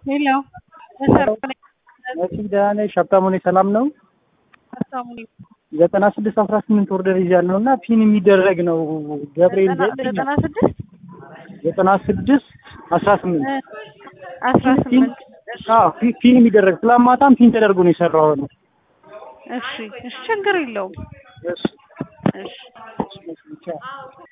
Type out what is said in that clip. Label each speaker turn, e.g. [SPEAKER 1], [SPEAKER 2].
[SPEAKER 1] ሄሎ
[SPEAKER 2] እሺ ደህና ነኝ። ሀብታሙ ነኝ። ሰላም ነው?
[SPEAKER 1] ሀብታሙ ነኝ።
[SPEAKER 2] 9618 ኦርደር ይዣለሁ እና ፒን የሚደረግ ነው ገብርኤል 96 18 ፒን የሚደረግ ስላማታም ፒን ተደርጎ ነው የሰራው ነው።
[SPEAKER 1] እሺ ችግር የለውም።
[SPEAKER 2] እሺ